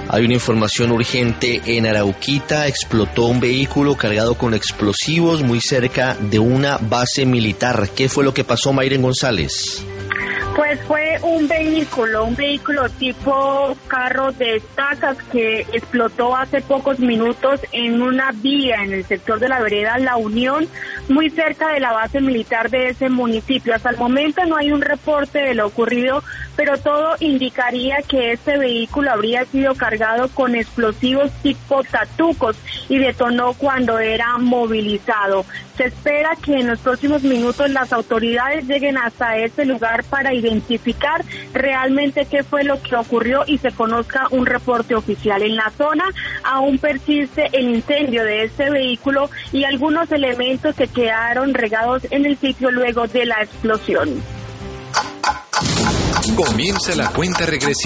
Hay una información urgente en Arauquita. Explotó un vehículo cargado con explosivos muy cerca de una base militar. ¿Qué fue lo que pasó, Mayren González? Pues fue un vehículo tipo carro de estacas que explotó hace pocos minutos en una vía en el sector de la vereda La Unión, muy cerca de la base militar de ese municipio. Hasta el momento no hay un reporte de lo ocurrido, pero todo indicaría que este vehículo habría sido cargado con explosivos tipo tatucos y detonó cuando era movilizado. Se espera que en los próximos minutos las autoridades lleguen hasta ese lugar para identificar realmente qué fue lo que ocurrió y se conozca un reporte oficial. En la zona aún persiste el incendio de este vehículo y algunos elementos que quedaron regados en el sitio luego de la explosión. Comienza la cuenta regresiva.